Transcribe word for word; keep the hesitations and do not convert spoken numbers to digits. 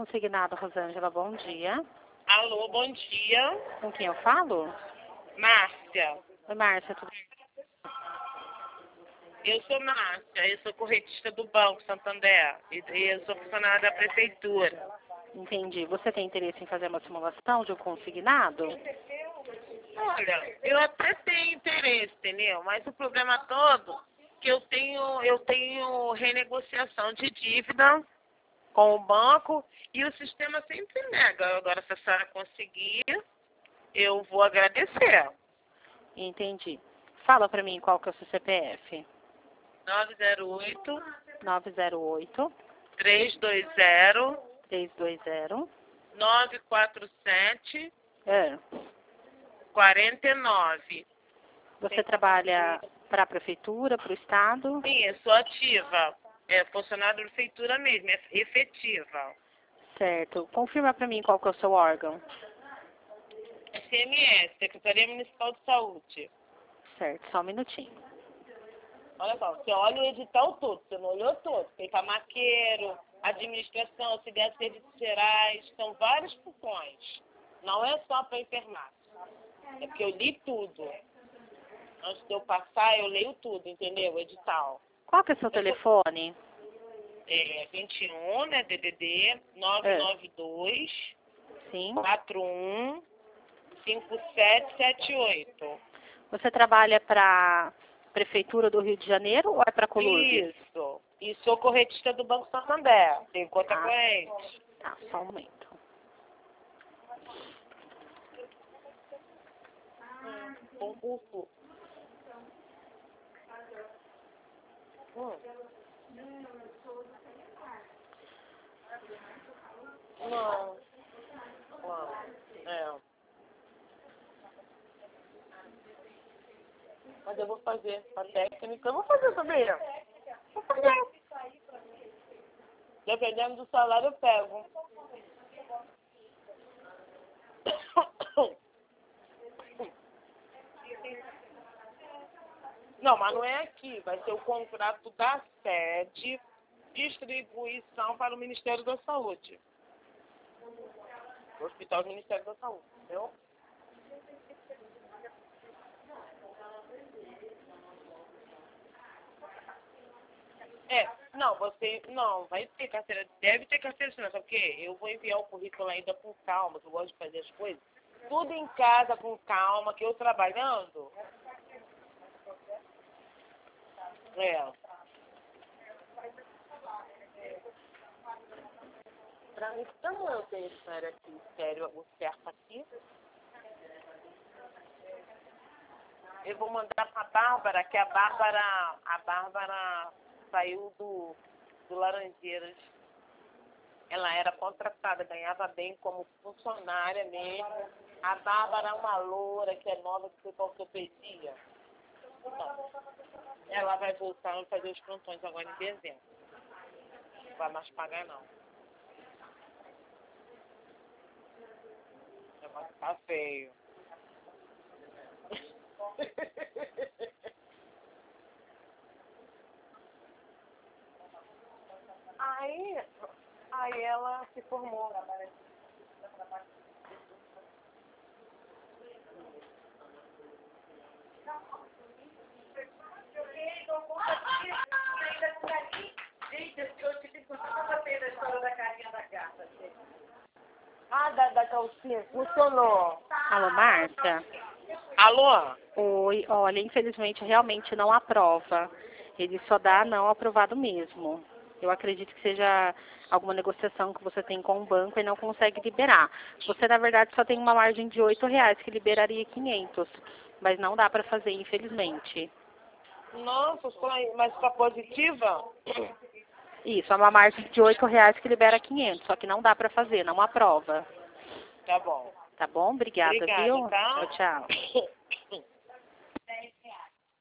Consignado, Rosângela, bom dia. Alô, bom dia. Com quem eu falo? Márcia. Oi, Márcia, tudo Eu sou Márcia, eu sou corretista do Banco Santander e e eu sou funcionária da prefeitura. Entendi. Você tem interesse em fazer uma simulação de um consignado? Olha, eu até tenho interesse, entendeu? Mas o problema todo que eu tenho, eu tenho renegociação de dívida com o banco e o sistema sempre nega. Agora, se a senhora conseguir, eu vou agradecer. Entendi. Fala pra mim qual que é o seu C P F. nove zero oito, nove zero oito, três dois zero, três dois zero. nove quatro sete, É. quarenta e nove. Você trabalha para a prefeitura, para o estado? Sim, eu sou ativa. É funcionário da prefeitura mesmo, é efetiva. Certo. Confirma pra mim qual que é o seu órgão. S M S, Secretaria Municipal de Saúde. Certo, só um minutinho. Olha só, você olha o edital todo, você não olhou todo. Tem camaqueiro, administração, auxiliar de serviços gerais, são várias funções. Não é só para enfermagem. É porque eu li tudo. Antes de eu passar, eu leio tudo, entendeu? O edital. Qual que é o seu telefone? É vinte e um, né, D D D, nove nove dois, Sim. quatro um, cinco sete sete oito. Você trabalha para prefeitura do Rio de Janeiro ou é para Colúrbio? Isso. E sou corretista do Banco Santander. Tenho conta Ah. corrente. Tá, só um momento. Concurso. Hum. Não. Não. É. Mas eu vou fazer. A técnica eu vou fazer também. Vou fazer. Dependendo do salário eu pego. Não, mas não é aqui. Vai ser o contrato da sede, distribuição para o Ministério da Saúde. O Hospital do Ministério da Saúde, entendeu? É, não, você, não, vai ter carteira, deve ter carteira de segurança, porque eu vou enviar o currículo ainda com calma, que eu gosto de fazer as coisas. Tudo em casa com calma, que eu trabalhando. É. Pra mim, como eu tenho sério aqui, sério, o certo aqui, eu vou mandar pra Bárbara, que a Bárbara, a Bárbara saiu do, do Laranjeiras. Ela era contratada, ganhava bem como funcionária mesmo. A Bárbara é uma loura que é nova, que foi pra ortopedia. Então, ela vai voltar a fazer os plantões agora em dezembro. Não vai mais pagar, não. Vai ficar feio. Aí, aí ela se formou. Ah, da, da calcinha, funcionou. Alô, Márcia? Alô? Oi, olha, infelizmente realmente não aprova. Ele só dá não aprovado mesmo. Eu acredito que seja alguma negociação que você tem com o banco e não consegue liberar. Você, na verdade, só tem uma margem de oito reais, que liberaria quinhentos. Mas não dá para fazer, infelizmente. Nossa, mas está positiva? Isso, é uma margem de oito reais que libera quinhentos, só que não dá para fazer, não aprova. Tá bom. Tá bom? Obrigada, Obrigada, viu? tá? Tchau, tchau.